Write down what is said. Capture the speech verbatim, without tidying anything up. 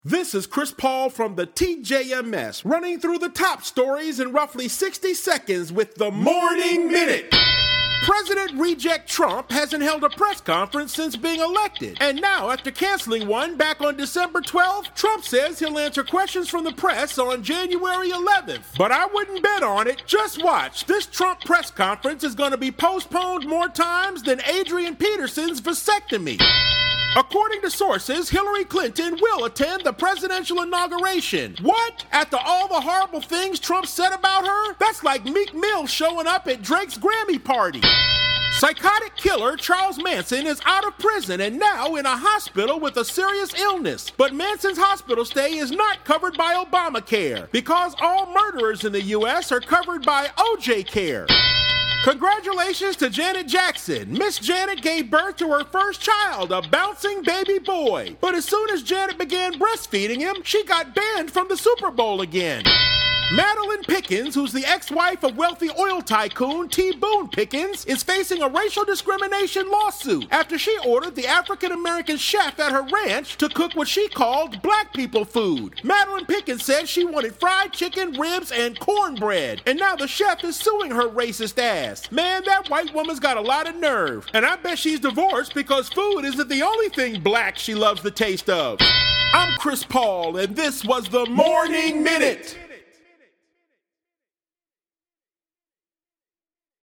This is Chris Paul from the T J M S, running through the top stories in roughly sixty seconds with the Morning Minute. President-reject Trump hasn't held a press conference since being elected. And now, after canceling one back on December twelfth, Trump says he'll answer questions from the press on January eleventh. But I wouldn't bet on it. Just watch. This Trump press conference is going to be postponed more times than Adrian Peterson's vasectomy. According to sources, Hillary Clinton will attend the presidential inauguration. What? After all the horrible things Trump said about her? That's like Meek Mill showing up at Drake's Grammy party. Psychotic killer Charles Manson is out of prison and now in a hospital with a serious illness. But Manson's hospital stay is not covered by Obamacare because all murderers in the U S are covered by O J Care. Congratulations to Janet Jackson. Miss Janet gave birth to her first child, a bouncing baby boy. But as soon as Janet began breastfeeding him, she got banned from the Super Bowl again. Madeline Pickens, who's the ex-wife of wealthy oil tycoon T. Boone Pickens, is facing a racial discrimination lawsuit after she ordered the African-American chef at her ranch to cook what she called black people food. Madeline Pickens said she wanted fried chicken, ribs, and cornbread, and now the chef is suing her racist ass. Man, that white woman's got a lot of nerve, and I bet she's divorced because food isn't the only thing black she loves the taste of. I'm Chris Paul, and this was the Morning Minute.